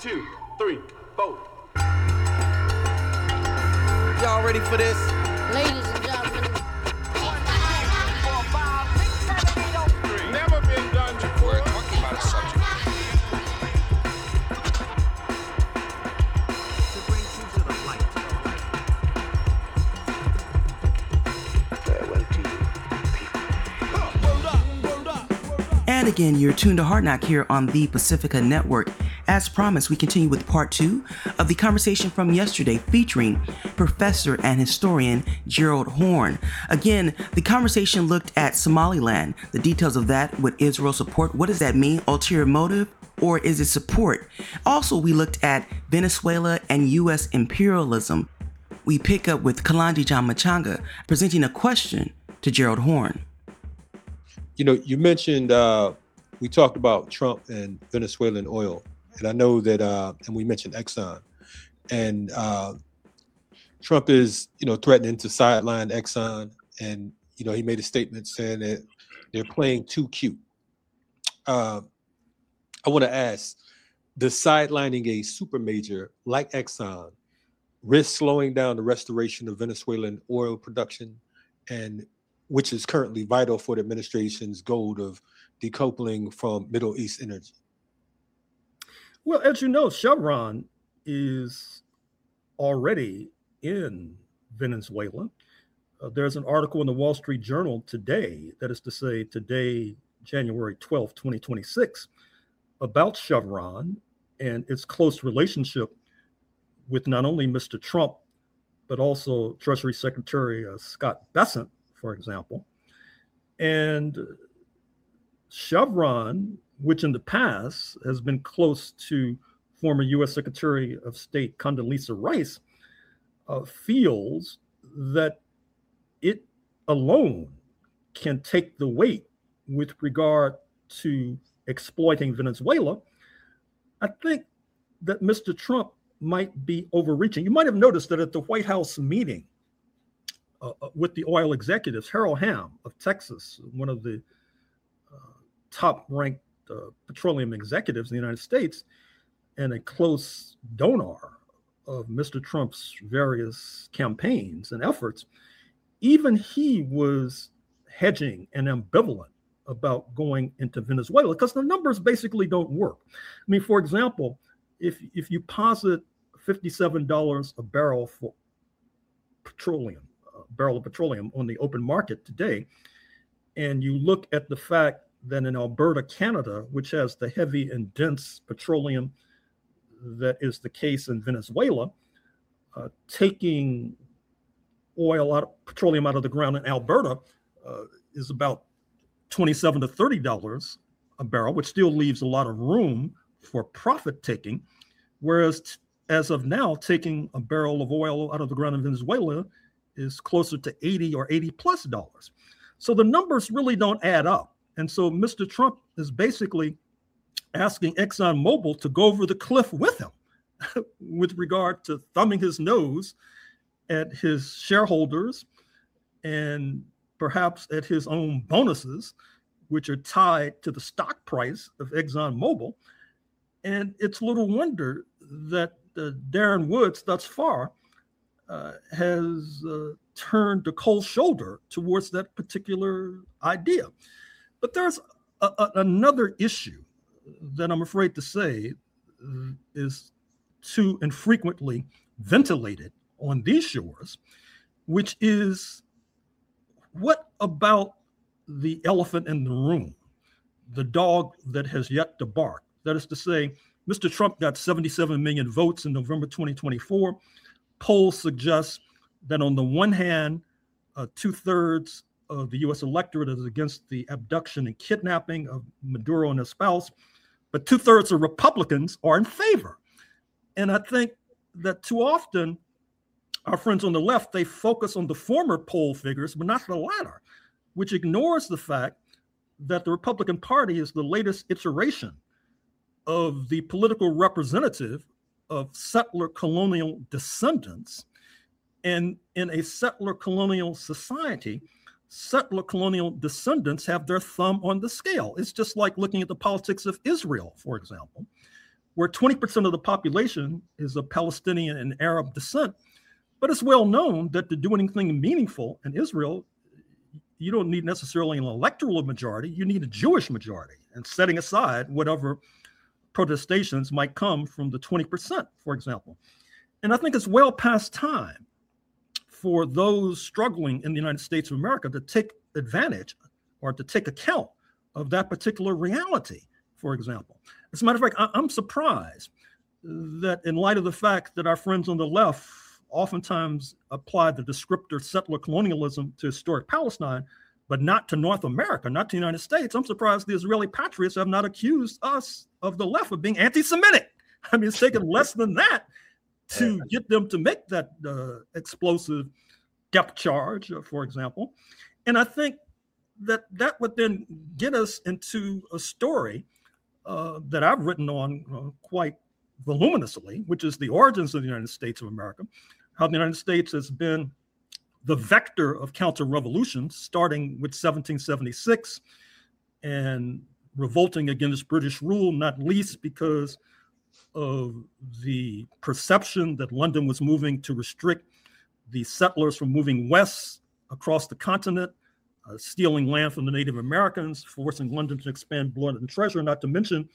2, 3, 4. Y'all ready for this? Ladies and gentlemen. 1, 2, 3, 4, 5, 6, 7, 8, 0. Never been done before. We're talking about a subject. To bring you to the light. Farewell to you. And again, you're tuned to Hard Knock here on the Pacifica Network. As promised, we continue with part 2 of the conversation from yesterday featuring professor and historian Gerald Horne. Again, the conversation looked at Somaliland, the details of that, with Israel support. What does that mean? Ulterior motive? Or is it support? Also, we looked at Venezuela and U.S. imperialism. We pick up with Kalonji John Machanga presenting a question to Gerald Horne. You know, you mentioned, we talked about Trump and Venezuelan oil. And I know that, and we mentioned Exxon, and Trump is, threatening to sideline Exxon, and he made a statement saying that they're playing too cute. I want to ask, does sidelining a super major like Exxon risk slowing down the restoration of Venezuelan oil production, and which is currently vital for the administration's goal of decoupling from Middle East energy? Well, as you know, Chevron is already in Venezuela. There's an article in the Wall Street Journal today, that is to say today, January 12th, 2026, about Chevron and its close relationship with not only Mr. Trump, but also Treasury Secretary Scott Bessent, for example. And Chevron, which in the past has been close to former U.S. Secretary of State Condoleezza Rice, feels that it alone can take the weight with regard to exploiting Venezuela. I think that Mr. Trump might be overreaching. You might have noticed that at the White House meeting with the oil executives, Harold Hamm of Texas, one of the top-ranked petroleum executives in the United States and a close donor of Mr. Trump's various campaigns and efforts, even he was hedging and ambivalent about going into Venezuela because the numbers basically don't work. I mean, for example, if you posit $57 a barrel for petroleum, a barrel of petroleum on the open market today, and you look at the fact that in Alberta, Canada, which has the heavy and dense petroleum that is the case in Venezuela, taking petroleum out of the ground in Alberta is about $27 to $30 a barrel, which still leaves a lot of room for profit taking. Whereas as of now, taking a barrel of oil out of the ground in Venezuela is closer to $80 or $80+. So the numbers really don't add up. And so Mr. Trump is basically asking ExxonMobil to go over the cliff with him with regard to thumbing his nose at his shareholders and perhaps at his own bonuses, which are tied to the stock price of ExxonMobil. And it's little wonder that Darren Woods thus far has turned a cold shoulder towards that particular idea. But there's another issue that I'm afraid to say is too infrequently ventilated on these shores, which is what about the elephant in the room, the dog that has yet to bark? That is to say, Mr. Trump got 77 million votes in November 2024. Polls suggest that on the one hand, 2/3 of the U.S. electorate is against the abduction and kidnapping of Maduro and his spouse, but 2/3 of Republicans are in favor. And I think that too often our friends on the left, they focus on the former poll figures, but not the latter, which ignores the fact that the Republican Party is the latest iteration of the political representative of settler colonial descendants. And in a settler colonial society, settler colonial descendants have their thumb on the scale. It's just like looking at the politics of Israel, for example, where 20% of the population is of Palestinian and Arab descent. But it's well known that to do anything meaningful in Israel, you don't need necessarily an electoral majority, you need a Jewish majority, and setting aside whatever protestations might come from the 20%, for example. And I think it's well past time for those struggling in the United States of America to take advantage or to take account of that particular reality, for example. As a matter of fact, I'm surprised that in light of the fact that our friends on the left oftentimes apply the descriptor settler colonialism to historic Palestine, but not to North America, not to the United States. I'm surprised the Israeli patriots have not accused us of the left of being anti-Semitic. I mean, it's taken less than that to get them to make that explosive depth charge, for example. And I think that would then get us into a story that I've written on quite voluminously, which is the origins of the United States of America, how the United States has been the vector of counter-revolutions, starting with 1776 and revolting against British rule, not least because of the perception that London was moving to restrict the settlers from moving west across the continent, stealing land from the Native Americans, forcing London to expand blood and treasure, not to mention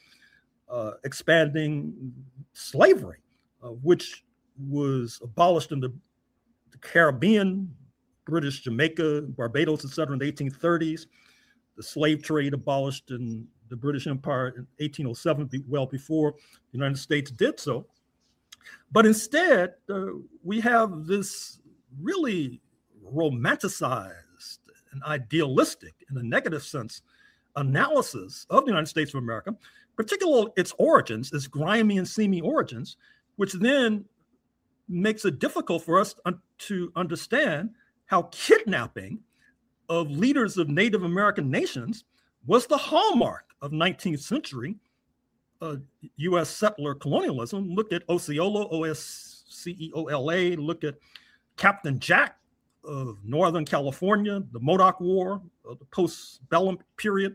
expanding slavery, which was abolished in the Caribbean, British Jamaica, Barbados, etc. in the 1830s. The slave trade abolished in the British Empire in 1807, well before the United States did so. But instead, we have this really romanticized and idealistic, in a negative sense, analysis of the United States of America, particularly its origins, its grimy and seamy origins, which then makes it difficult for us to understand how kidnapping of leaders of Native American nations was the hallmark of 19th century U.S. settler colonialism. Look at Osceola, O-S-C-E-O-L-A. Look at Captain Jack of Northern California, the Modoc War, the post-bellum period.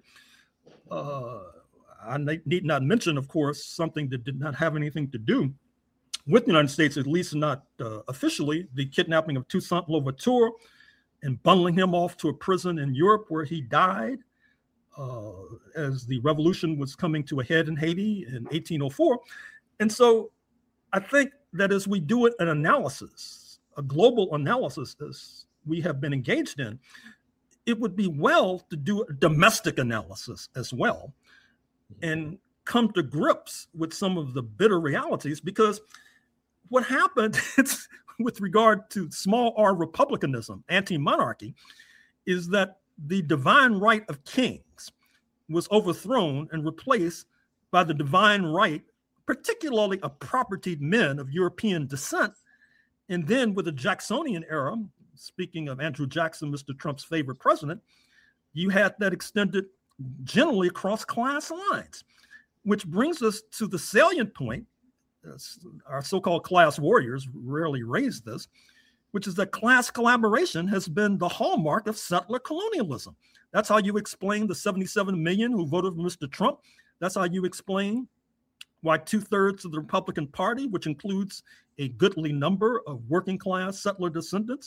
I need not mention, of course, something that did not have anything to do with the United States, at least not officially, the kidnapping of Toussaint Louverture and bundling him off to a prison in Europe where he died as the revolution was coming to a head in Haiti in 1804. And so I think that as we do an analysis, a global analysis as we have been engaged in, it would be well to do a domestic analysis as well and come to grips with some of the bitter realities, because what happened with regard to small r republicanism, anti-monarchy, is that the divine right of kings was overthrown and replaced by the divine right, particularly of propertied men of European descent. And then with the Jacksonian era, speaking of Andrew Jackson, Mr. Trump's favorite president, you had that extended generally across class lines, which brings us to the salient point. Our so-called class warriors rarely raise this, which is that class collaboration has been the hallmark of settler colonialism. That's how you explain the 77 million who voted for Mr. Trump. That's how you explain why 2/3 of the Republican Party, which includes a goodly number of working class settler descendants,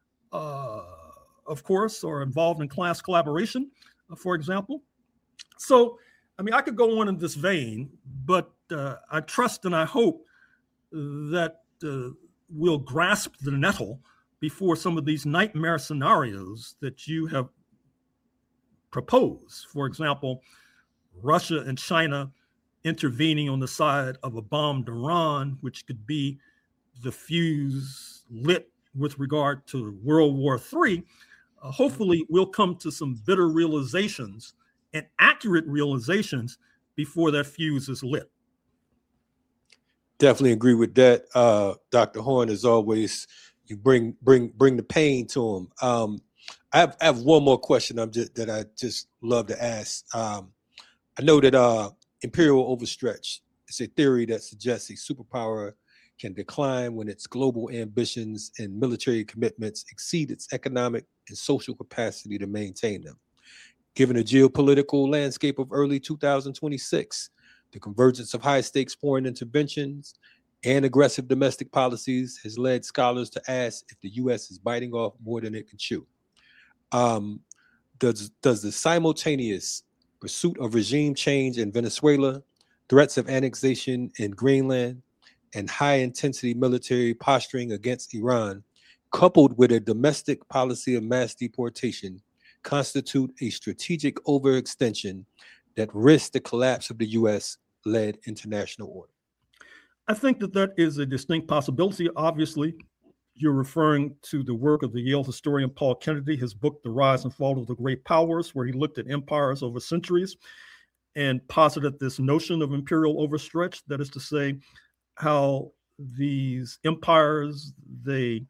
of course, are involved in class collaboration, for example. So, I mean, I could go on in this vein, but I trust and I hope that we'll grasp the nettle before some of these nightmare scenarios that you have proposed. For example, Russia and China intervening on the side of a bombed Iran, which could be the fuse lit with regard to World War III. Hopefully, we'll come to some bitter realizations and accurate realizations before that fuse is lit. Definitely agree with that, Dr. Horne. As always, you bring the pain to him. I have one more question that I just love to ask. I know that imperial overstretch is a theory that suggests a superpower can decline when its global ambitions and military commitments exceed its economic and social capacity to maintain them. Given the geopolitical landscape of early 2026, The convergence of high-stakes foreign interventions and aggressive domestic policies has led scholars to ask if the U.S. is biting off more than it can chew. Does the simultaneous pursuit of regime change in Venezuela, threats of annexation in Greenland, and high-intensity military posturing against Iran, coupled with a domestic policy of mass deportation, constitute a strategic overextension that risks the collapse of the U.S.-led international order? I think that is a distinct possibility. Obviously, you're referring to the work of the Yale historian Paul Kennedy, his book, The Rise and Fall of the Great Powers, where he looked at empires over centuries and posited this notion of imperial overstretch. That is to say, how these empires, they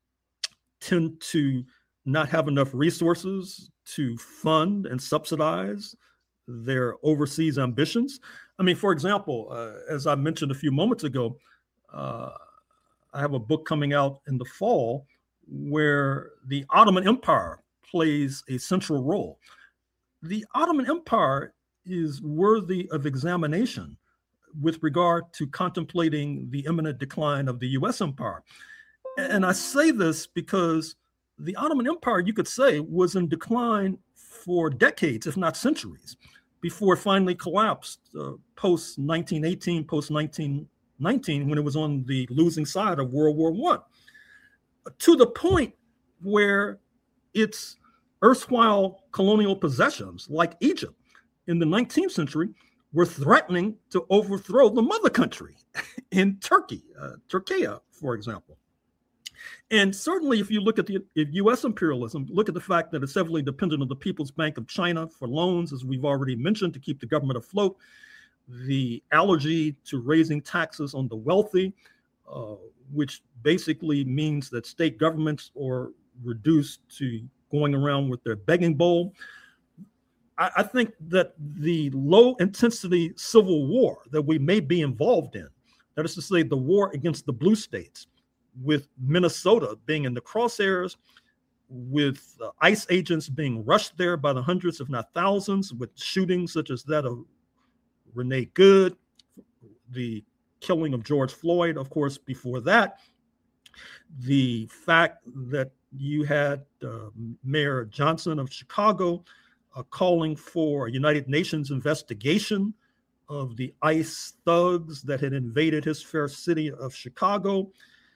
tend to not have enough resources to fund and subsidize their overseas ambitions. I mean, for example, as I mentioned a few moments ago, I have a book coming out in the fall where the Ottoman Empire plays a central role. The Ottoman Empire is worthy of examination with regard to contemplating the imminent decline of the US empire. And I say this because the Ottoman Empire, you could say, was in decline for decades, if not centuries, before it finally collapsed post-1918, post-1919, when it was on the losing side of World War I, to the point where its erstwhile colonial possessions, like Egypt in the 19th century, were threatening to overthrow the mother country in Turkey, Turkey, for example. And certainly, if you look at the U.S. imperialism, look at the fact that it's heavily dependent on the People's Bank of China for loans, as we've already mentioned, to keep the government afloat, the allergy to raising taxes on the wealthy, which basically means that state governments are reduced to going around with their begging bowl. I think that the low-intensity civil war that we may be involved in, that is to say, the war against the blue states, with Minnesota being in the crosshairs, with ICE agents being rushed there by the hundreds, if not thousands, with shootings such as that of Renee Good, the killing of George Floyd, of course, before that, the fact that you had Mayor Johnson of Chicago calling for a United Nations investigation of the ICE thugs that had invaded his fair city of Chicago.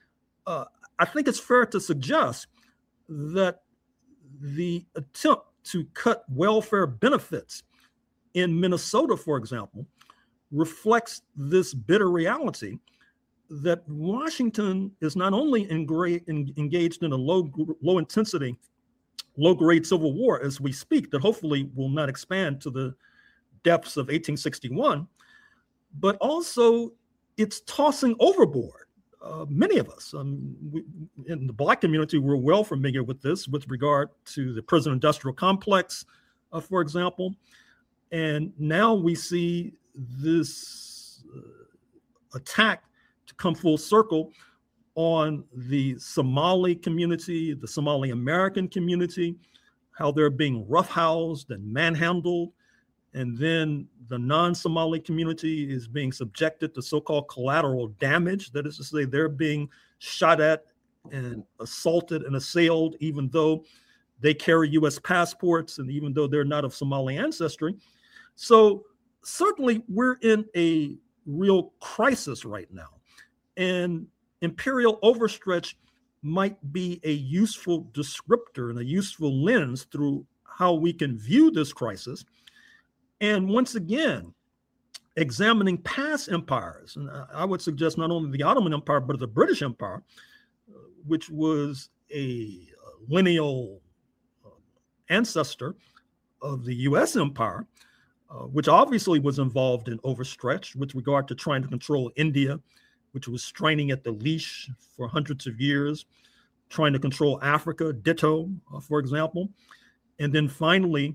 I think it's fair to suggest that the attempt to cut welfare benefits in Minnesota, for example, reflects this bitter reality that Washington is not only engaged in a low intensity, low grade civil war as we speak, that hopefully will not expand to the depths of 1861, but also it's tossing overboard. Many of us in the Black community, we're well familiar with this with regard to the prison industrial complex, for example. And now we see this attack to come full circle on the Somali community, the Somali American community, how they're being roughhoused and manhandled. And then the non-Somali community is being subjected to so-called collateral damage. That is to say, they're being shot at and assaulted and assailed, even though they carry U.S. passports and even though they're not of Somali ancestry. So certainly we're in a real crisis right now. And imperial overstretch might be a useful descriptor and a useful lens through how we can view this crisis. And once again, examining past empires, and I would suggest not only the Ottoman Empire, but the British Empire, which was a lineal ancestor of the US empire, which obviously was involved in overstretch with regard to trying to control India, which was straining at the leash for hundreds of years, trying to control Africa, ditto, for example. And then finally,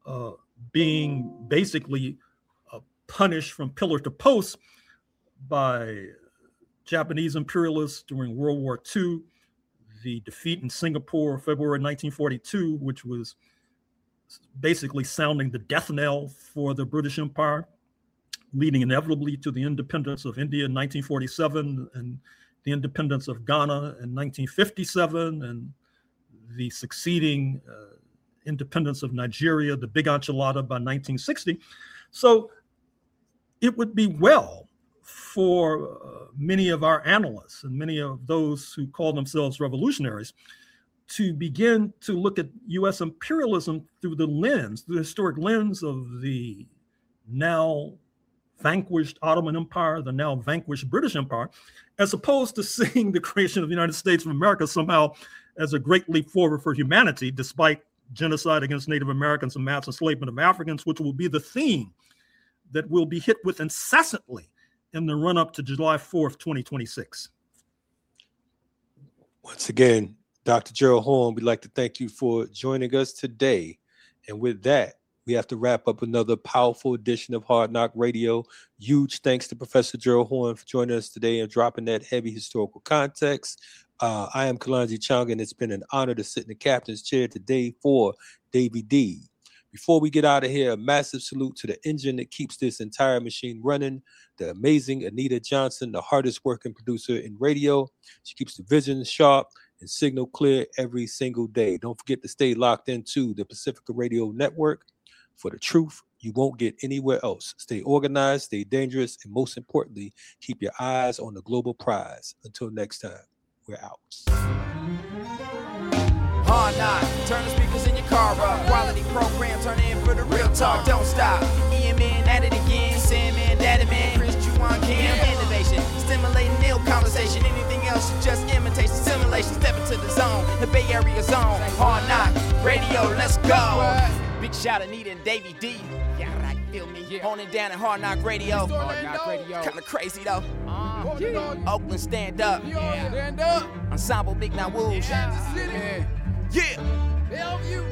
being basically punished from pillar to post by Japanese imperialists during World War II, the defeat in Singapore, February 1942, which was basically sounding the death knell for the British Empire. leading inevitably to the independence of India in 1947 and the independence of Ghana in 1957 and the succeeding independence of Nigeria, the Big Enchilada by 1960. So it would be well for many of our analysts and many of those who call themselves revolutionaries to begin to look at U.S. imperialism through the historic lens of the now vanquished Ottoman Empire, the now vanquished British Empire, as opposed to seeing the creation of the United States of America somehow as a great leap forward for humanity, despite genocide against Native Americans and mass enslavement of Africans, which will be the theme that we'll be hit with incessantly in the run-up to July 4th, 2026. Once again, Dr. Gerald Horne, we'd like to thank you for joining us today. And with that, we have to wrap up another powerful edition of Hard Knock Radio. Huge thanks to Professor Gerald Horne for joining us today and dropping that heavy historical context. I am Kalonji Chung, and it's been an honor to sit in the captain's chair today for Davey D. Before we get out of here, a massive salute to the engine that keeps this entire machine running, the amazing Anita Johnson, the hardest working producer in radio. She keeps the vision sharp and signal clear every single day. Don't forget to stay locked into the Pacifica Radio Network for the truth you won't get anywhere else. Stay organized, stay dangerous, and most importantly, keep your eyes on the global prize. Until next time, we're out. Hard Knock, turn the speakers in your car up. Quality program, turn in for the real talk, don't stop. Ian Man at it again, Sandman, Daddy Man, Chris Juwan Kim. Innovation, stimulating ill conversation. Anything else is just imitation, simulation. Step into the zone, the Bay Area zone. Hard Knock Radio, let's go. Big shout Anita and Davey D. Yeah, right, feel me. Holding down at Hard Knock Radio. Hard Knock Radio. Kinda crazy though. Oakland, stand up. Yeah. Stand up. Ensemble Big Now Wolves. Yeah. Bellevue.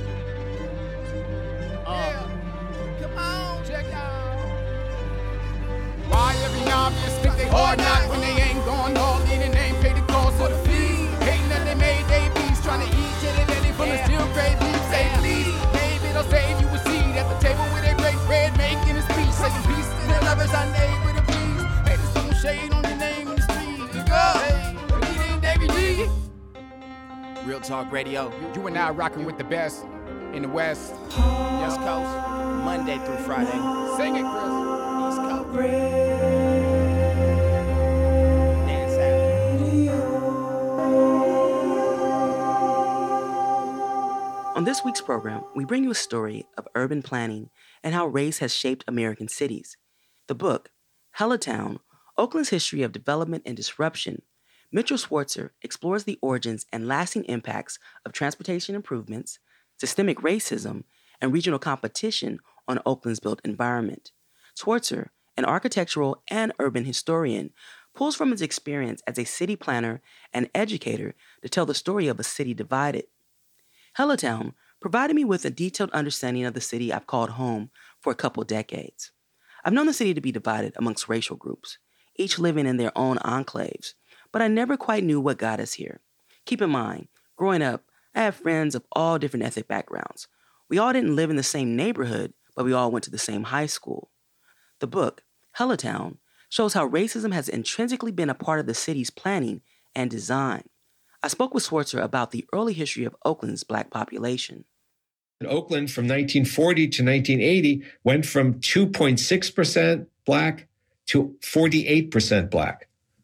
Come on, check out. Why every novice think they hard knock when they ain't going all in and ain't paid the cost of the fee? Hating that they made they beats, trying to eat till they ready from the steel grade beef. Say please, maybe they'll save you a seat at the table where they break bread, making a speech, saying peace to their lovers I named with a peace. Haters throwing shade on your name in the street. You go, hey, Anita and Davey D. Real Talk Radio. You and I rocking with the best in the West. West Coast, Monday through Friday. Sing it, Chris. East Coast. Dance out. On this week's program, we bring you a story of urban planning and how race has shaped American cities. The book, Hellatown, Oakland's History of Development and Disruption, Mitchell Schwartzer explores the origins and lasting impacts of transportation improvements, systemic racism, and regional competition on Oakland's built environment. Schwartzer, an architectural and urban historian, pulls from his experience as a city planner and educator to tell the story of a city divided. Hellatown provided me with a detailed understanding of the city I've called home for a couple decades. I've known the city to be divided amongst racial groups, each living in their own enclaves, but I never quite knew what got us here. Keep in mind, growing up, I had friends of all different ethnic backgrounds. We all didn't live in the same neighborhood, but we all went to the same high school. The book, Hellatown, shows how racism has intrinsically been a part of the city's planning and design. I spoke with Schwartzer about the early history of Oakland's Black population. Oakland from 1940 to 1980 went from 2.6% Black to 48% Black.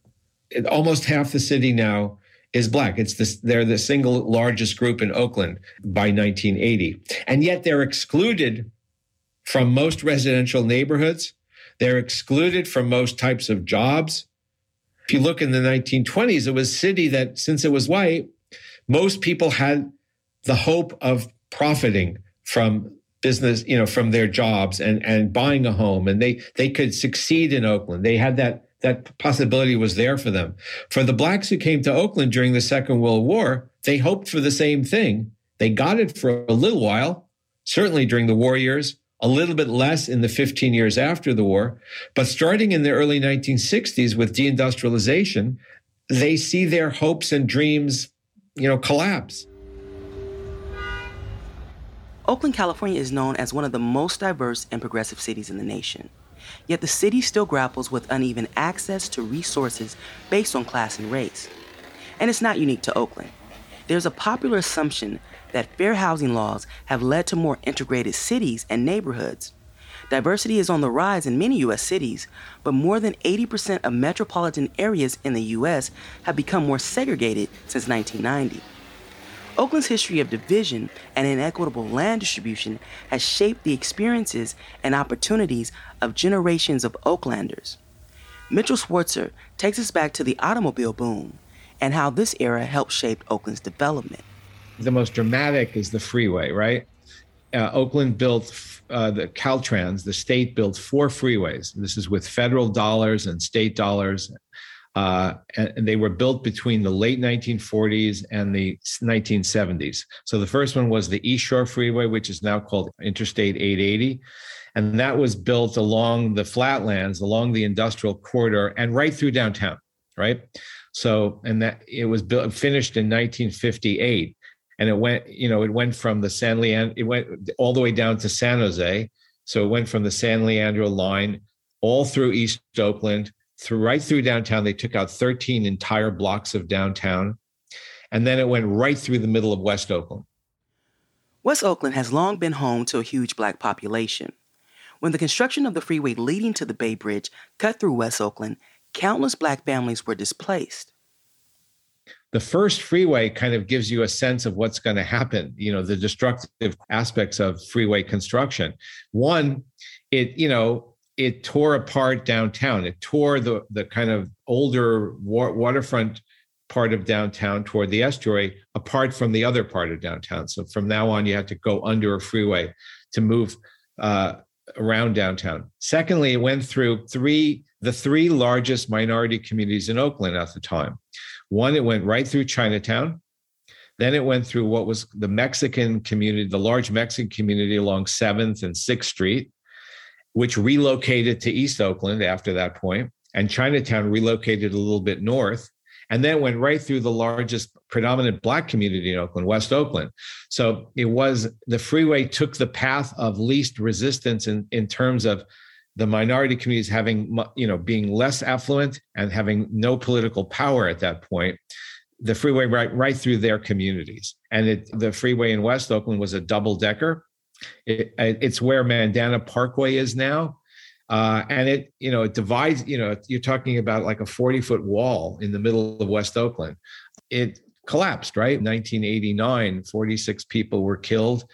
Almost half the city now is Black. They're the single largest group in Oakland by 1980. And yet they're excluded from most residential neighborhoods. They're excluded from most types of jobs. If you look in the 1920s, it was a city that, since it was white, most people had the hope of profiting from business, from their jobs and buying a home. And they could succeed in Oakland. They had that possibility was there for them. For the Blacks who came to Oakland during the Second World War, they hoped for the same thing. They got it for a little while, certainly during the war years, a little bit less in the 15 years after the war. But starting in the early 1960s with deindustrialization, they see their hopes and dreams, collapse. Oakland, California is known as one of the most diverse and progressive cities in the nation. Yet the city still grapples with uneven access to resources based on class and race. And it's not unique to Oakland. There's a popular assumption that fair housing laws have led to more integrated cities and neighborhoods. Diversity is on the rise in many U.S. cities, but more than 80% of metropolitan areas in the U.S. have become more segregated since 1990. Oakland's history of division and inequitable land distribution has shaped the experiences and opportunities of generations of Oaklanders. Mitchell Schwartzer takes us back to the automobile boom and how this era helped shape Oakland's development. The most dramatic is the freeway, right? Oakland built the Caltrans, the state built 4 freeways. This is with federal dollars and state dollars. And they were built between the late 1940s and the 1970s. So the first one was the East Shore Freeway, which is now called Interstate 880. And that was built along the flatlands, along the industrial corridor, and right through downtown, right? So, and that it was built, finished in 1958. And it went from the San Leandro, it went all the way down to San Jose. So it went from the San Leandro line all through East Oakland, right through downtown. They took out 13 entire blocks of downtown. And then it went right through the middle of West Oakland. West Oakland has long been home to a huge Black population. When the construction of the freeway leading to the Bay Bridge cut through West Oakland, countless Black families were displaced. The first freeway kind of gives you a sense of what's going to happen, the destructive aspects of freeway construction. One, it tore apart downtown. It tore the kind of older waterfront part of downtown toward the estuary apart from the other part of downtown. So from now on, you had to go under a freeway to move around downtown. Secondly, it went through the three largest minority communities in Oakland at the time. One, it went right through Chinatown. Then it went through what was the Mexican community, the large Mexican community along 7th and 6th Street, which relocated to East Oakland after that point. And Chinatown relocated a little bit north, and then went right through the largest predominant Black community in Oakland, West Oakland. So the freeway took the path of least resistance in terms of the minority communities having, being less affluent and having no political power at that point. The freeway right through their communities. And the freeway in West Oakland was a double-decker. It's where Mandana Parkway is now. And it divides, you're talking about like a 40-foot wall in the middle of West Oakland. It collapsed, right? 1989, 46 people were killed.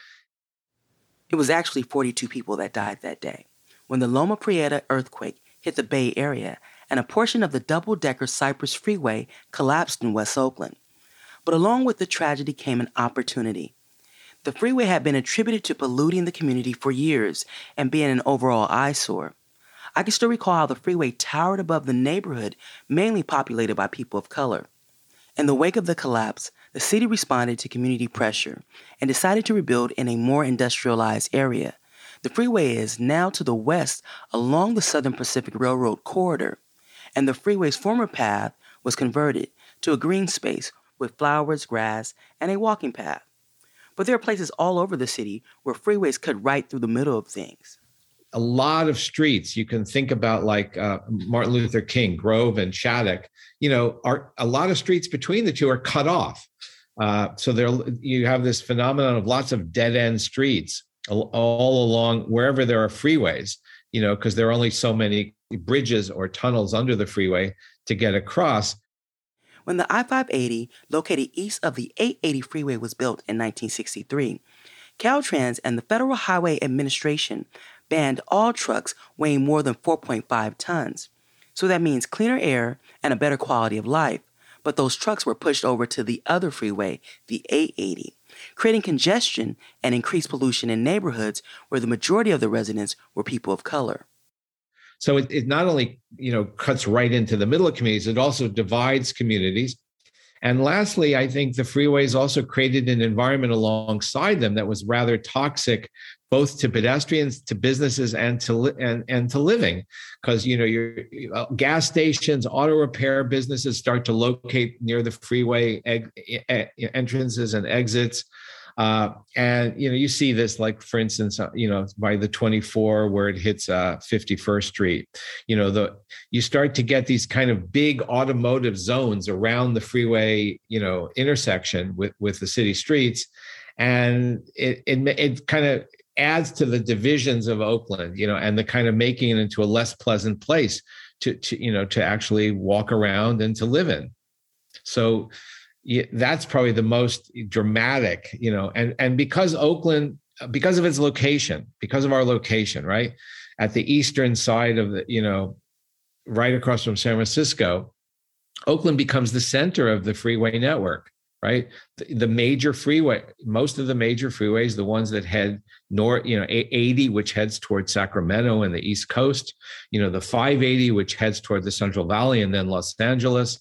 It was actually 42 people that died that day when the Loma Prieta earthquake hit the Bay Area and a portion of the double-decker Cypress Freeway collapsed in West Oakland. But along with the tragedy came an opportunity. The freeway had been attributed to polluting the community for years and being an overall eyesore. I can still recall how the freeway towered above the neighborhood, mainly populated by people of color. In the wake of the collapse, the city responded to community pressure and decided to rebuild in a more industrialized area. The freeway is now to the west along the Southern Pacific Railroad corridor, and the freeway's former path was converted to a green space with flowers, grass, and a walking path. But there are places all over the city where freeways cut right through the middle of things. A lot of streets you can think about, like Martin Luther King, Grove and Shattuck, are a lot of streets between the two are cut off. So you have this phenomenon of lots of dead end streets all along wherever there are freeways, because there are only so many bridges or tunnels under the freeway to get across. When the I-580, located east of the 880 freeway, was built in 1963, Caltrans and the Federal Highway Administration banned all trucks weighing more than 4.5 tons. So that means cleaner air and a better quality of life. But those trucks were pushed over to the other freeway, the 880, creating congestion and increased pollution in neighborhoods where the majority of the residents were people of color. So it not only, cuts right into the middle of communities, it also divides communities. And lastly, I think the freeways also created an environment alongside them that was rather toxic, both to pedestrians, to businesses, and to living, because your gas stations, auto repair businesses start to locate near the freeway entrances and exits. And, you see this, like, for instance, by the 24 where it hits 51st Street, you start to get these kind of big automotive zones around the freeway, intersection with the city streets. And it kind of adds to the divisions of Oakland, and the kind of making it into a less pleasant place to actually walk around and to live in. So that's probably the most dramatic, and because Oakland, because of its location, because of our location, right at the eastern side of the, right across from San Francisco, Oakland becomes the center of the freeway network, right? The major freeway, most of the major freeways, the ones that head north, 80, which heads towards Sacramento and the East Coast, the 580, which heads toward the Central Valley and then Los Angeles,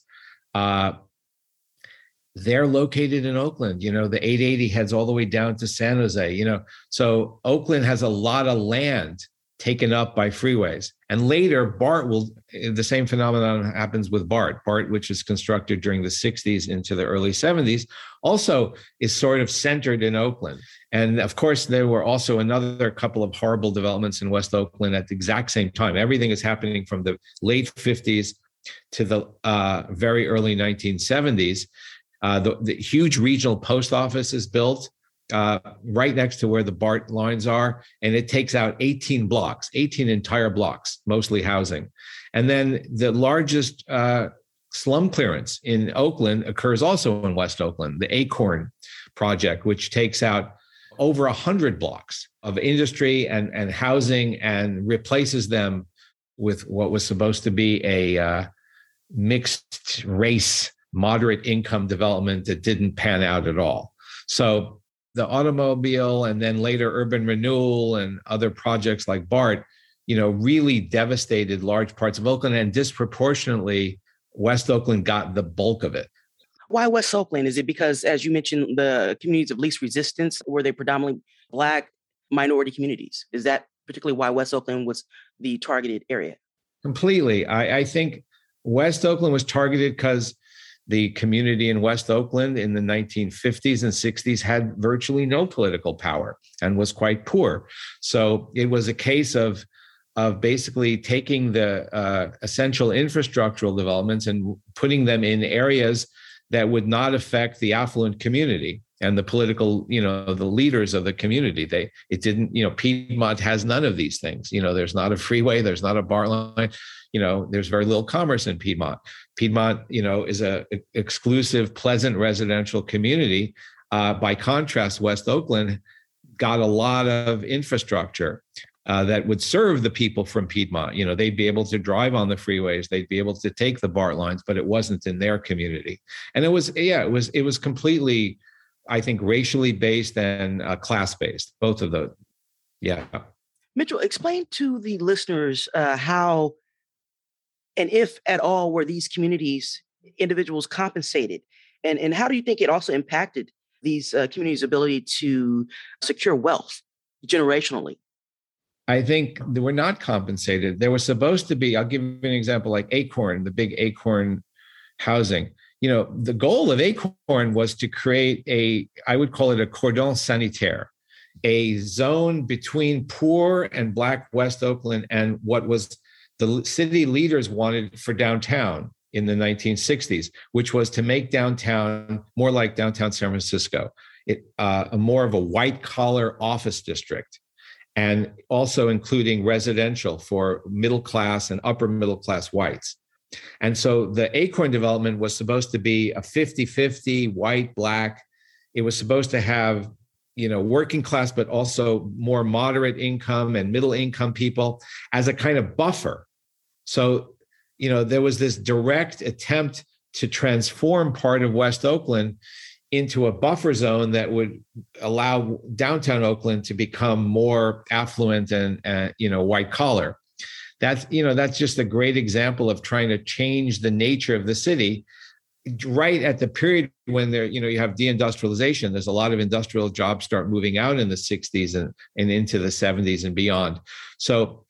they're located in Oakland. The 880 heads all the way down to San Jose, so Oakland has a lot of land taken up by freeways. And later, the same phenomenon happens with BART. BART, which is constructed during the 60s into the early 70s, also is sort of centered in Oakland. And of course, there were also another couple of horrible developments in West Oakland at the exact same time. Everything is happening from the late 50s to the very early 1970s. The huge regional post office is built right next to where the BART lines are, and it takes out 18 entire blocks, mostly housing. And then the largest slum clearance in Oakland occurs also in West Oakland, the Acorn project, which takes out over 100 blocks of industry and housing and replaces them with what was supposed to be a mixed race, moderate income development that didn't pan out at all. So the automobile and then later urban renewal and other projects like BART, really devastated large parts of Oakland, and disproportionately, West Oakland got the bulk of it. Why West Oakland? Is it because, as you mentioned, the communities of least resistance, were they predominantly Black minority communities? Is that particularly why West Oakland was the targeted area? Completely. I think West Oakland was targeted because the community in West Oakland in the 1950s and 60s had virtually no political power and was quite poor. So it was a case of basically taking the essential infrastructural developments and putting them in areas that would not affect the affluent community and the political, the leaders of the community. Piedmont has none of these things. There's not a freeway, there's not a BART line. There's very little commerce in Piedmont. Piedmont, is a exclusive, pleasant residential community. By contrast, West Oakland got a lot of infrastructure that would serve the people from Piedmont. They'd be able to drive on the freeways, they'd be able to take the BART lines, but it wasn't in their community. And it was completely, I think, racially based and class based, both of those. Yeah. Mitchell, explain to the listeners how, and if at all, were these communities, individuals compensated? And how do you think it also impacted these communities' ability to secure wealth generationally? I think they were not compensated. There was supposed to be, I'll give you an example, like Acorn, the big Acorn housing. The goal of Acorn was to create I would call it a cordon sanitaire, a zone between poor and Black West Oakland and what was the city leaders wanted for downtown in the 1960s, which was to make downtown more like downtown San Francisco, more of a white collar office district, and also including residential for middle class and upper middle class whites. And so the Acorn development was supposed to be a 50-50 white, Black. It was supposed to have, working class, but also more moderate income and middle income people as a kind of buffer. So, there was this direct attempt to transform part of West Oakland into a buffer zone that would allow downtown Oakland to become more affluent and white collar. That's just a great example of trying to change the nature of the city right at the period when you have deindustrialization. There's a lot of industrial jobs start moving out in the 60s and into the 70s and beyond. So,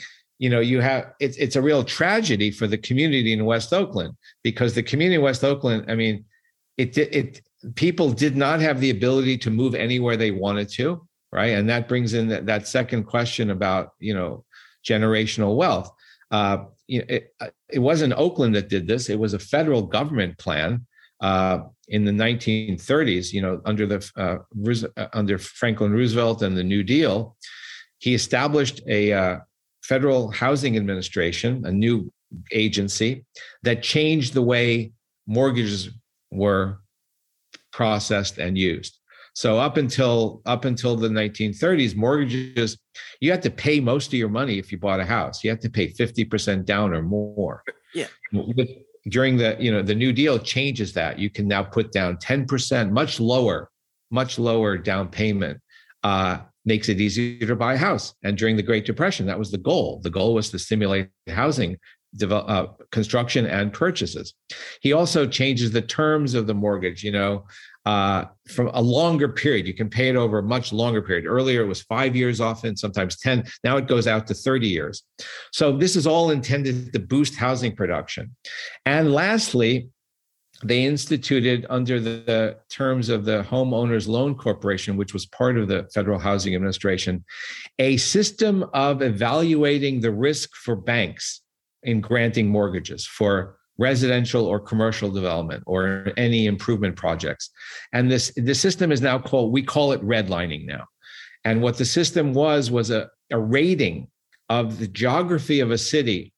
it's a real tragedy for the community in West Oakland, because the community in West Oakland, it people did not have the ability to move anywhere they wanted to, right? And that brings in that second question about, generational wealth. It wasn't Oakland that did this. It was a federal government plan in the 1930s, under Franklin Roosevelt and the New Deal. He established a federal housing administration, a new agency that changed the way mortgages were processed and used. So up until the 1930s, mortgages, you had to pay most of your money if you bought a house. You had to pay 50% down or more. Yeah. During the New Deal changes that. You can now put down 10%, much lower down payment. Makes it easier to buy a house. And during the Great Depression, that was the goal. The goal was to stimulate housing construction and purchases. He also changes the terms of the mortgage, from a longer period. You can pay it over a much longer period. Earlier, it was 5 years often, sometimes 10. Now it goes out to 30 years. So this is all intended to boost housing production. And lastly, they instituted, under the terms of the Homeowners Loan Corporation, which was part of the Federal Housing Administration, a system of evaluating the risk for banks in granting mortgages for residential or commercial development or any improvement projects. And the system is now we call it redlining now. And what the system was a rating of the geography of a city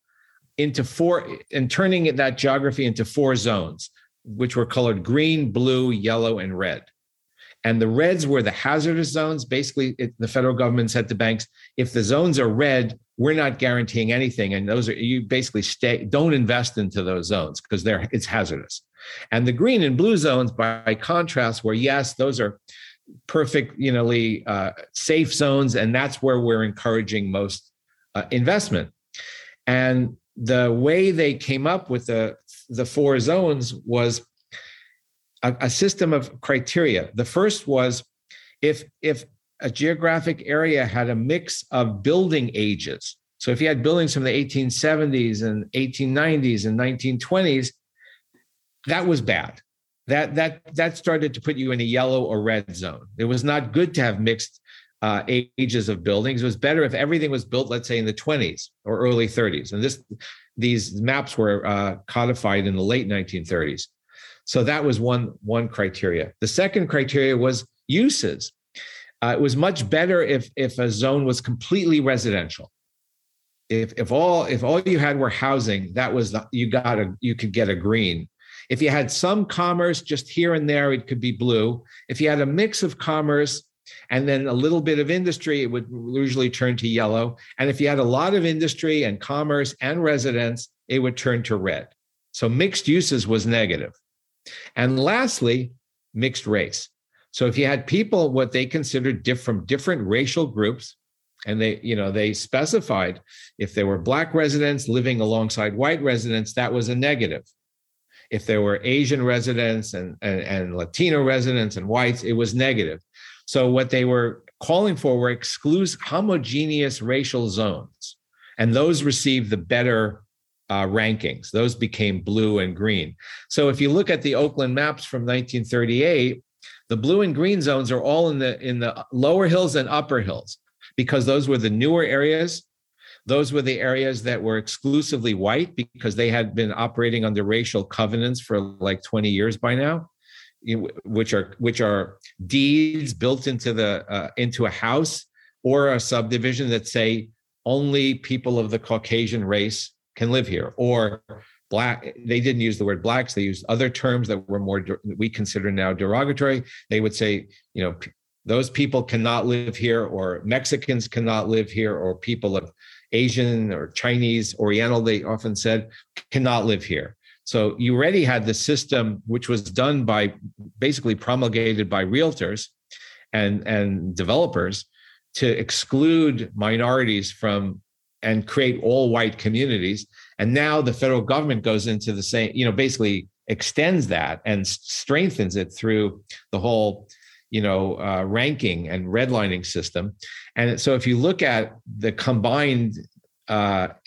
turning that geography into 4 zones, which were colored green, blue, yellow, and red. And the reds were the hazardous zones. Basically, the federal government said to banks, if the zones are red, we're not guaranteeing anything. And you basically don't invest into those zones because it's hazardous. And the green and blue zones, by contrast, were, yes, those are perfectly safe zones. And that's where we're encouraging most investment. And the way they came up with the 4 zones was a system of criteria. The first was if a geographic area had a mix of building ages. So if you had buildings from the 1870s and 1890s and 1920s, that was bad. That started to put you in a yellow or red zone. It was not good to have mixed ages of buildings. It was better if everything was built, let's say, in the 20s or early 30s. And these maps were codified in the late 1930s. So that was one criteria. The second criteria was uses. It was much better if a zone was completely residential. If all you had were housing, that was you could get a green. If you had some commerce just here and there, it could be blue. If you had a mix of commerce and then a little bit of industry, it would usually turn to yellow. And if you had a lot of industry and commerce and residence, it would turn to red. So mixed uses was negative. And lastly, mixed race. So if you had people, what they considered from different racial groups, and they specified if there were Black residents living alongside white residents, that was a negative. If there were Asian residents and Latino residents and whites, it was negative. So what they were calling for were homogeneous racial zones, and those received the better rankings. Those became blue and green. So if you look at the Oakland maps from 1938, the blue and green zones are all in the lower hills and upper hills, because those were the newer areas. Those were the areas that were exclusively white because they had been operating under racial covenants for like 20 years by now, which are deeds built into a house or a subdivision that say only people of the Caucasian race can live here, or Black. They didn't use the word blacks. They used other terms that were we consider now derogatory. They would say, those people cannot live here, or Mexicans cannot live here, or people of Asian or Chinese, Oriental, they often said, cannot live here. So you already had the system, which was done basically promulgated by realtors and developers, to exclude minorities and create all white communities. And now the federal government goes into the same, basically extends that and strengthens it through the whole, ranking and redlining system. And so if you look at the combined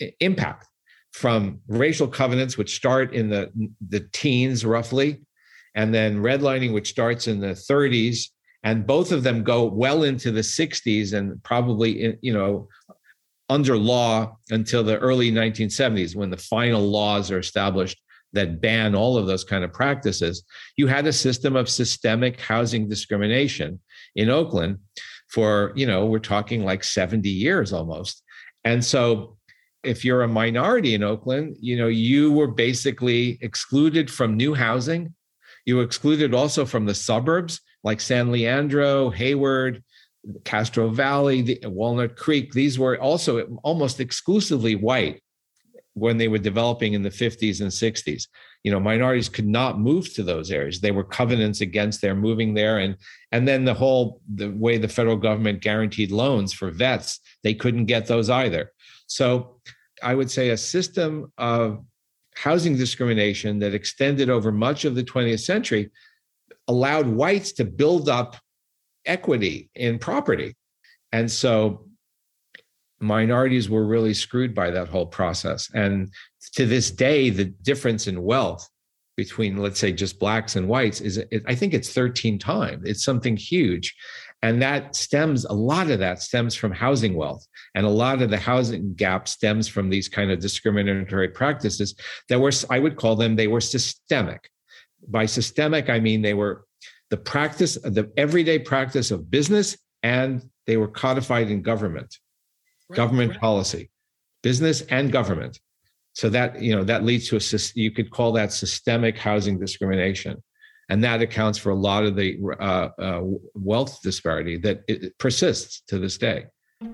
impact from racial covenants, which start in the teens roughly, and then redlining, which starts in the 30s, and both of them go well into the 60s and probably, under law until the early 1970s, when the final laws are established that ban all of those kind of practices. You had a system of systemic housing discrimination in Oakland for, we're talking like 70 years almost. And so if you're a minority in Oakland, you were basically excluded from new housing. You were excluded also from the suburbs like San Leandro, Hayward, Castro Valley, Walnut Creek. These were also almost exclusively white when they were developing in the 50s and 60s. Minorities could not move to those areas. They were covenants against their moving there. And then the way the federal government guaranteed loans for vets, they couldn't get those either. So I would say a system of housing discrimination that extended over much of the 20th century allowed whites to build up equity in property. And so minorities were really screwed by that whole process. And to this day, the difference in wealth between, let's say, just blacks and whites I think it's 13 times. It's something huge. And a lot of that stems from housing wealth. And a lot of the housing gap stems from these kind of discriminatory practices that I would call them, they were systemic. By systemic, I mean they were the everyday practice of business, and they were codified in government policy, business and government. So that leads to you could call that systemic housing discrimination. And that accounts for a lot of the wealth disparity that it persists to this day.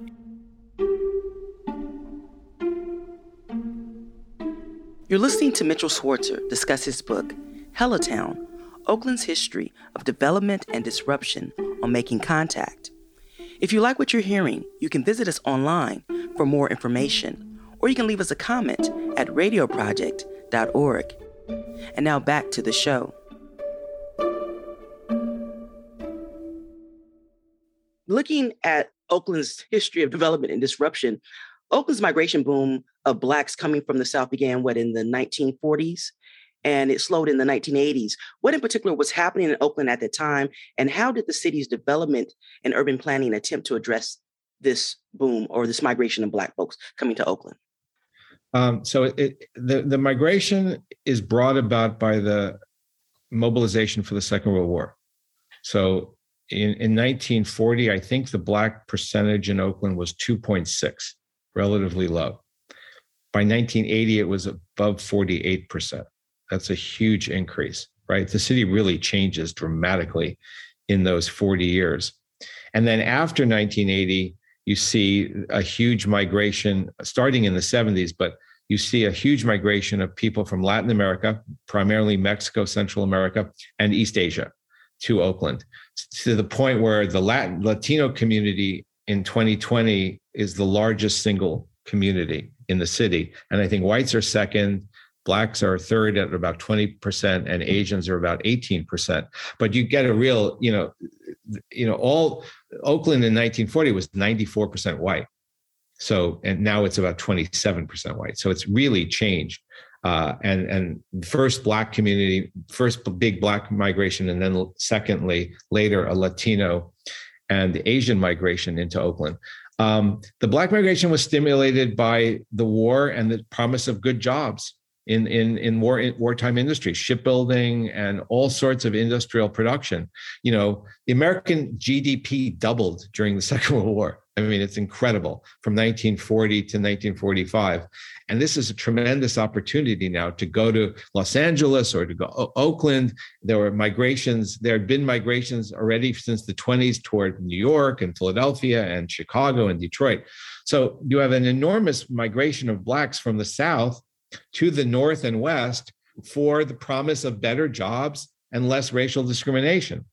You're listening to Mitchell Schwartzer discuss his book, Hellatown, Oakland's History of Development and Disruption on Making Contact. If you like what you're hearing, you can visit us online for more information, or you can leave us a comment at radioproject.org. And now back to the show. Looking at Oakland's history of development and disruption, Oakland's migration boom of Blacks coming from the South began, in the 1940s? And it slowed in the 1980s. What in particular was happening in Oakland at that time, and how did the city's development and urban planning attempt to address this boom or this migration of Black folks coming to Oakland? So the migration is brought about by the mobilization for the Second World War. So in 1940, I think the Black percentage in Oakland was 2.6, relatively low. By 1980, it was above 48%. That's a huge increase, right? The city really changes dramatically in those 40 years. And then after 1980, you see a huge migration starting in the 70s, but you see a huge migration of people from Latin America, primarily Mexico, Central America, and East Asia to Oakland, to the point where the Latino community in 2020 is the largest single community in the city. And I think whites are second, Blacks are third at about 20%, and Asians are about 18%. But you get a real, all Oakland in 1940 was 94% white. So, and now it's about 27% white. So it's really changed. And first Black community, first big Black migration, and then secondly, later a Latino and Asian migration into Oakland. The Black migration was stimulated by the war and the promise of good jobs in wartime industries, shipbuilding and all sorts of industrial production. The American GDP doubled during the Second World War. I mean, it's incredible, from 1940 to 1945. And this is a tremendous opportunity now to go to Los Angeles or to go Oakland. There had been migrations already since the 20s toward New York and Philadelphia and Chicago and Detroit. So you have an enormous migration of Blacks from the South to the North and West for the promise of better jobs and less racial discrimination.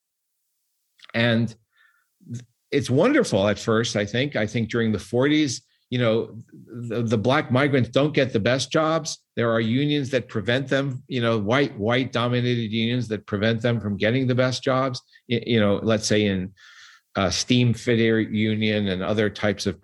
And it's wonderful at first, I think. I think during the 40s, the Black migrants don't get the best jobs. There are unions that prevent them, white dominated unions that prevent them from getting the best jobs, let's say in steam fitter union and other types of,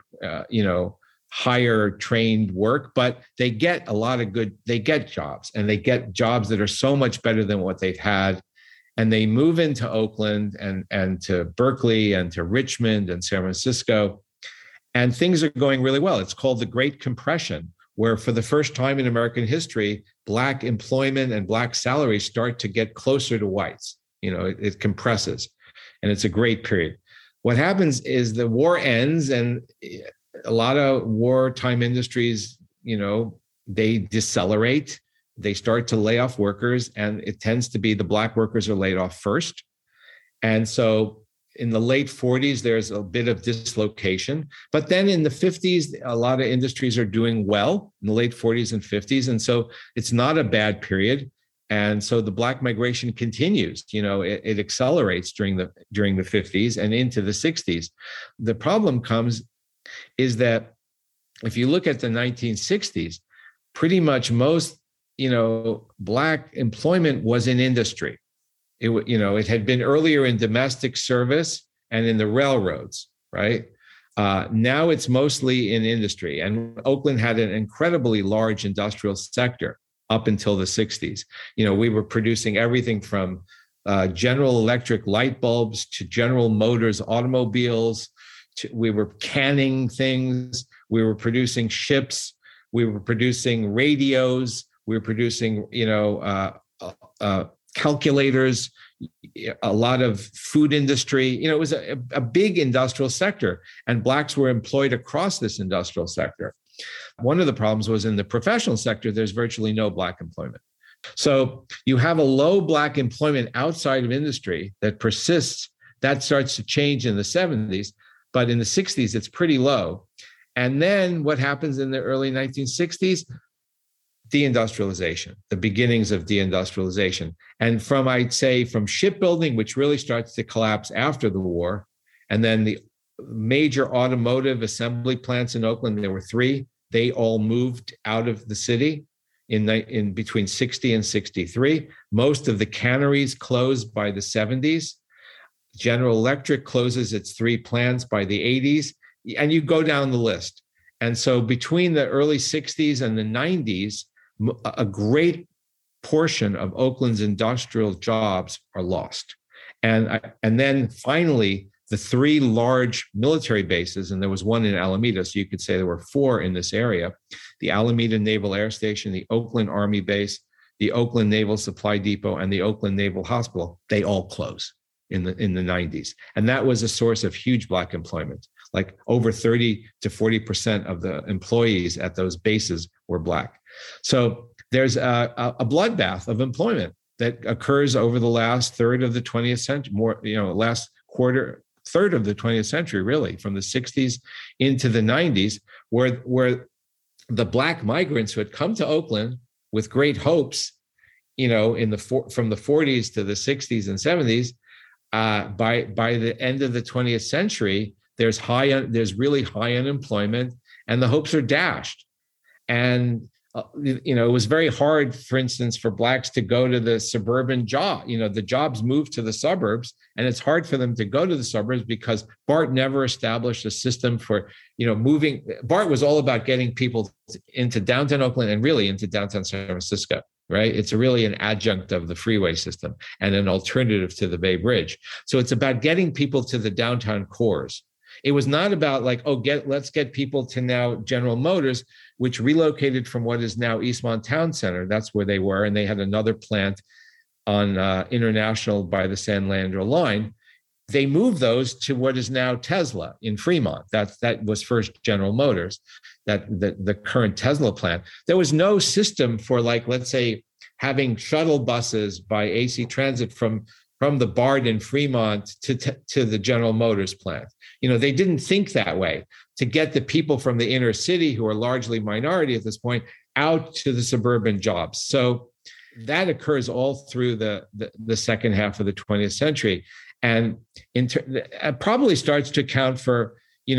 higher trained work, but they get jobs, and they get jobs that are so much better than what they've had. and they move into Oakland and to Berkeley and to Richmond and San Francisco, and things are going really well. It's called the Great Compression, where for the first time in American history, Black employment and Black salaries start to get closer to whites. It compresses, and it's a great period. What happens is the war ends, and a lot of wartime industries, they decelerate. They start to lay off workers, and it tends to be the Black workers are laid off first. And so in the late 40s, there's a bit of dislocation. But then in the 50s, a lot of industries are doing well in the late 40s and 50s. And so it's not a bad period. And so the Black migration continues. It accelerates during the 50s and into the 60s. The problem is that if you look at the 1960s, pretty much most Black employment was in industry. It had been earlier in domestic service and in the railroads, right? Now it's mostly in industry. And Oakland had an incredibly large industrial sector up until the 60s. We were producing everything from General Electric light bulbs to General Motors automobiles. We were canning things. We were producing ships. We were producing radios. We were producing, calculators, a lot of food industry. It was a big industrial sector, and Blacks were employed across this industrial sector. One of the problems was in the professional sector, there's virtually no Black employment. So you have a low Black employment outside of industry that persists. That starts to change in the 70s, but in the 60s, it's pretty low. And then what happens in the early 1960s? Deindustrialization, the beginnings of deindustrialization. And from shipbuilding, which really starts to collapse after the war, and then the major automotive assembly plants in Oakland, there were 3, they all moved out of the city in between 60 and 63. Most of the canneries closed by the 70s. General Electric closes its 3 plants by the 80s, and you go down the list. And so between the early 60s and the 90s, a great portion of Oakland's industrial jobs are lost. And then finally, the 3 large military bases, and there was one in Alameda, so you could say there were 4 in this area, the Alameda Naval Air Station, the Oakland Army Base, the Oakland Naval Supply Depot, and the Oakland Naval Hospital, they all close in the 90s. And that was a source of huge Black employment. Like over 30 to 40% of the employees at those bases were Black. So there's a bloodbath of employment that occurs over the last third of the 20th century, last third of the 20th century, really, from the 60s into the 90s, where the Black migrants who had come to Oakland with great hopes, from the 40s to the 60s and 70s, by the end of the 20th century, there's really high unemployment, and the hopes are dashed. And it was very hard, for instance, for Blacks to go to the suburban job. The jobs moved to the suburbs, and it's hard for them to go to the suburbs because BART never established a system for, moving. BART was all about getting people into downtown Oakland and really into downtown San Francisco, right? It's really an adjunct of the freeway system and an alternative to the Bay Bridge. So it's about getting people to the downtown cores. It was not about let's get people to now General Motors, which relocated from what is now Eastmont Town Center. That's where they were. And they had another plant on International by the San Leandro line. They moved those to what is now Tesla in Fremont. That was first General Motors, the current Tesla plant. There was no system for let's say, having shuttle buses by AC Transit from the BART in Fremont to the General Motors plant. They didn't think that way, to get the people from the inner city, who are largely minority at this point, out to the suburban jobs. So that occurs all through the second half of the 20th century. And it probably starts to account for,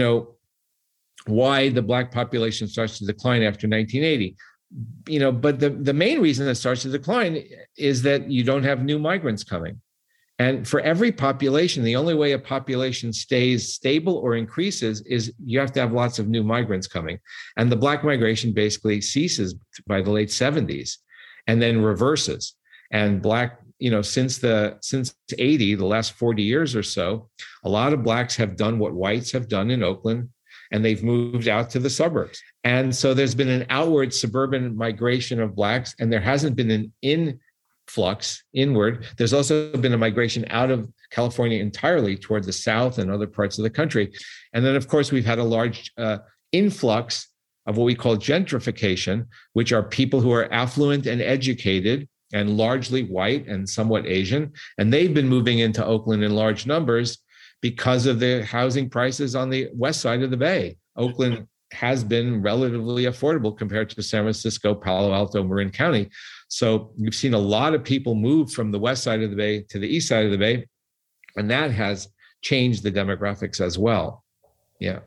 why the Black population starts to decline after 1980. But the main reason that starts to decline is that you don't have new migrants coming. And for every population, the only way a population stays stable or increases is you have to have lots of new migrants coming. And the Black migration basically ceases by the late 70s and then reverses. And Black since 80, the last 40 years or so, a lot of blacks have done what whites have done in Oakland, and they've moved out to the suburbs. And so there's been an outward suburban migration of blacks, and there hasn't been an influx inward. There's also been a migration out of California entirely toward the South and other parts of the country. And then, of course, we've had a large influx of what we call gentrification, which are people who are affluent and educated and largely white and somewhat Asian. And they've been moving into Oakland in large numbers because of the housing prices on the west side of the Bay. Oakland has been relatively affordable compared to San Francisco, Palo Alto, Marin County. So you've seen a lot of people move from the west side of the Bay to the east side of the Bay, and that has changed the demographics as well. Yeah.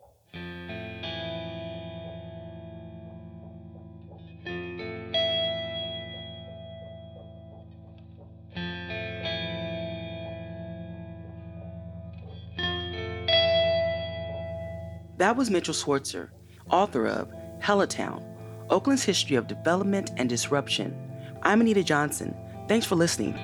That was Mitchell Schwartzer, author of Hellatown, Oakland's History of Development and Disruption. I'm Anita Johnson. Thanks for listening.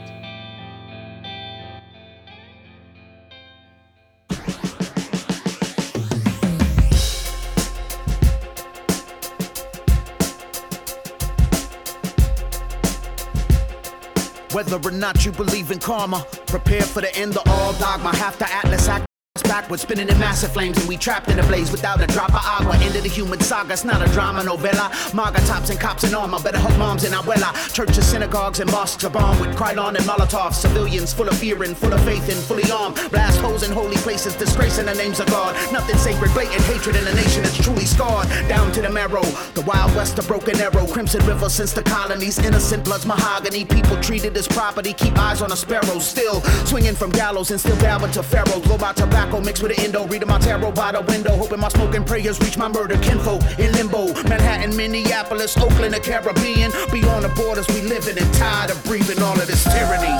Whether or not you believe in karma, prepare for the end of all dogma. Half the Atlas act backward, spinning in massive flames, and we trapped in a blaze without a drop of agua. End of the human saga, it's not a drama novella. Maga tops and cops in armor, better hook moms in Abuela. Churches, synagogues, and mosques are bombed with Krylon and Molotov. Civilians full of fear and full of faith and fully armed. Blast holes in holy places, disgracing the names of God. Nothing sacred, blatant hatred in a nation that's truly scarred. Down to the marrow, the Wild West, a broken arrow. Crimson River since the colonies, innocent blood's mahogany. People treated as property, keep eyes on a sparrow. Still swinging from gallows and still dabbing to pharaoh. Blow out tobacco mixed with the Indo, reading my tarot by the window, hoping my smoking prayers reach my murder kinfolk in limbo. Manhattan, Minneapolis, Oakland, the Caribbean, beyond the borders we living and tired of breathing all of this tyranny.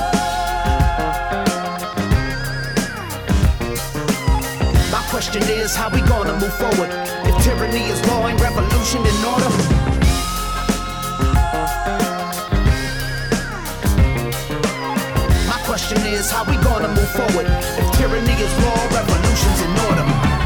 My question is, how we gonna move forward if tyranny is law and revolution in order? My question is, how we gonna move forward if tyranny is law, revolution's in order?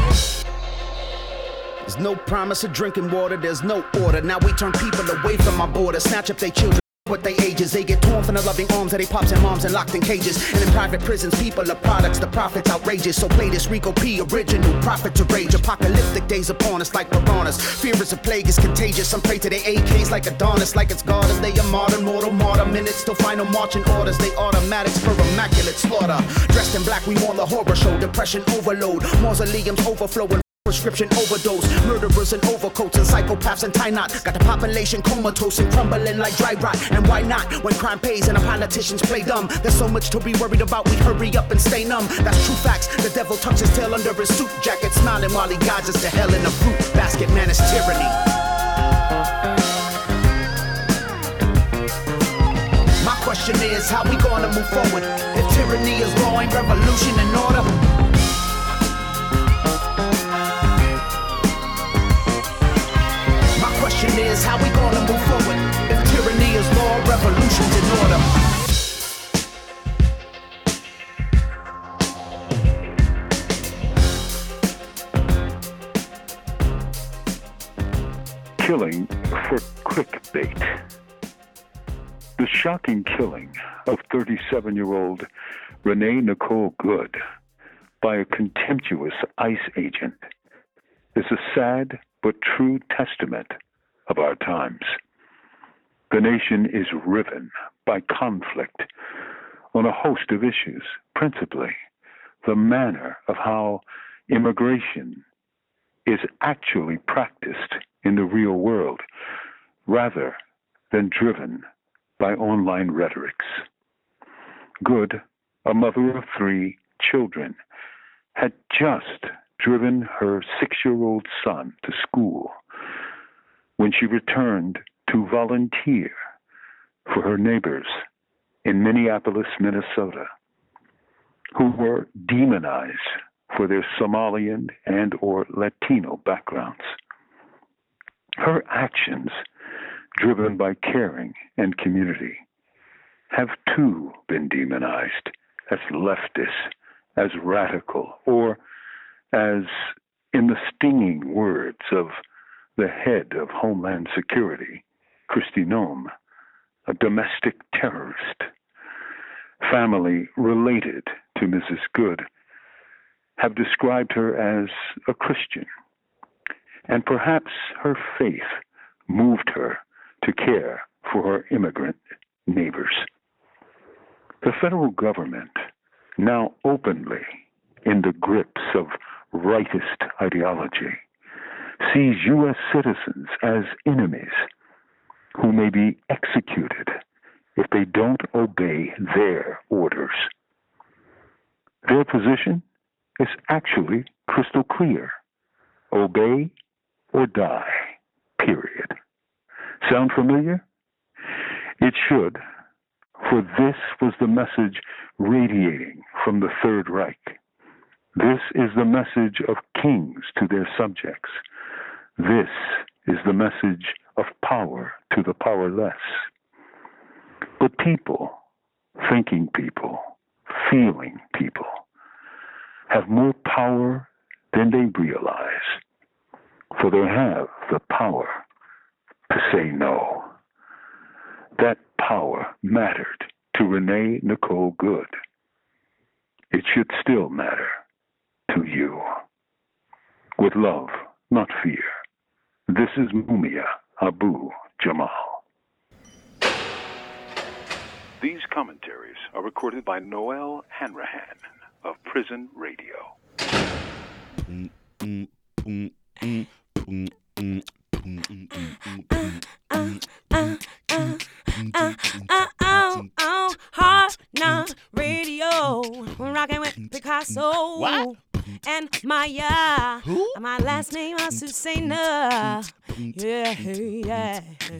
There's no promise of drinking water, there's no order. Now we turn people away from our border, snatch up their children. What they ages, they get torn from the loving arms of their pops and moms and locked in cages. And in private prisons, people are products, the profits outrageous. So play this Rico P, original prophet to rage. Apocalyptic days upon us like piranhas. Fear is a plague, is contagious. Some pray to their AKs like Adonis, like it's God. And they are modern, mortal, martyr minutes. Still final marching orders, they automatics for immaculate slaughter. Dressed in black, we want the horror show. Depression overload, mausoleums overflowing. Prescription overdose, murderers and overcoats and psychopaths and tie knots. Got the population comatose and crumbling like dry rot. And why not? When crime pays and the politicians play dumb. There's so much to be worried about, we hurry up and stay numb. That's true facts. The devil tucks his tail under his suit jacket, smiling while he guides us to hell in a fruit basket. Man, it's tyranny. My question is, how we gonna move forward if tyranny is law and revolution in order? Is how we gonna move forward if tyranny is law, revolution's in order. Killing for clickbait. The shocking killing of 37-year-old Renee Nicole Good by a contemptuous ICE agent is a sad but true testament of our times. The nation is riven by conflict on a host of issues, principally the manner of how immigration is actually practiced in the real world, rather than driven by online rhetorics. Good, a mother of 3 children, had just driven her 6-year-old son to school when she returned to volunteer for her neighbors in Minneapolis, Minnesota, who were demonized for their Somalian and or Latino backgrounds. Her actions, driven by caring and community, have too been demonized as leftist, as radical, or as, in the stinging words of the head of Homeland Security, Kristi Noem, a domestic terrorist. Family related to Mrs. Good have described her as a Christian, and perhaps her faith moved her to care for her immigrant neighbors. The federal government, now openly in the grips of rightist ideology, sees U.S. citizens as enemies who may be executed if they don't obey their orders. Their position is actually crystal clear. Obey or die, period. Sound familiar? It should, for this was the message radiating from the Third Reich. This is the message of kings to their subjects. This is the message of power to the powerless. But people, thinking people, feeling people, have more power than they realize, for they have the power to say no. That power mattered to Renee Nicole Good. It should still matter to you. With love, not fear, this is Mumia Abu Jamal. These commentaries are recorded by Noel Hanrahan of Prison Radio. Hard Knock Radio, rocking with Picasso. What? And Maya. Who? My last name is Susanna. Yeah, yeah.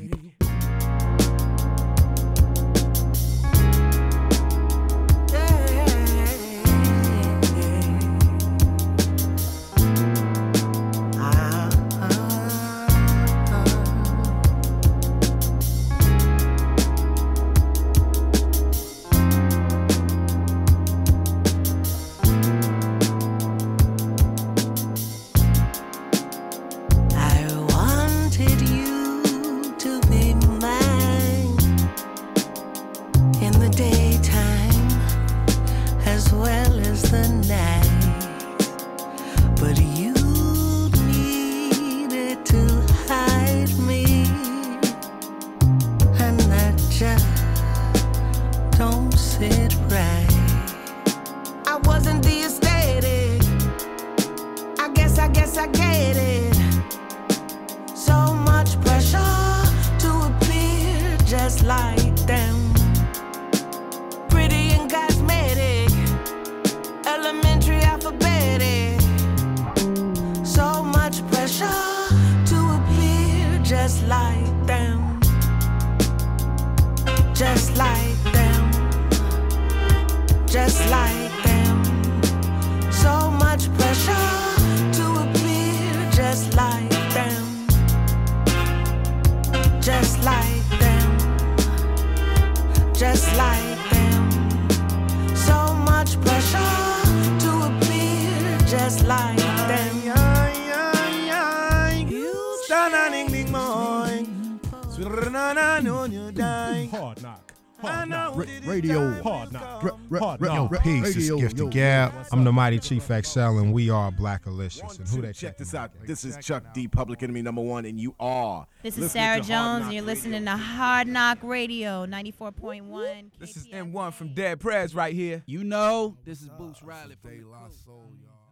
Peace, it's Gift the Gab. I'm the Mighty Chief XL, and we are Black Alicious. And who that check this out. This is Chuck D, Public Enemy #1, and you are. This is Sarah Jones, and you're listening to Hard Knock Radio, 94.1. This is M1 from Dead Prez right here. You know, this is Boots Riley from